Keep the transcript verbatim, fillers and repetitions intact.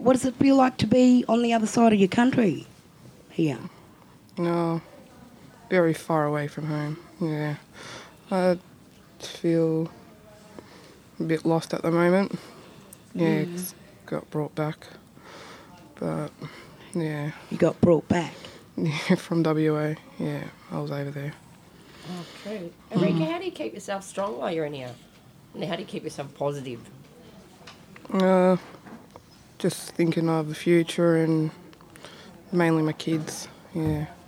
what does it feel like to be on the other side of your country here? No, very far away from home, yeah. I feel a bit lost at the moment. Yeah, Mm. it's got brought back. But, yeah. You got brought back? Yeah, from W A, yeah, I was over there. Oh, true. Enrique, how do you keep yourself strong while you're in here? And how do you keep yourself positive? Uh, just thinking of the future and mainly my kids, yeah.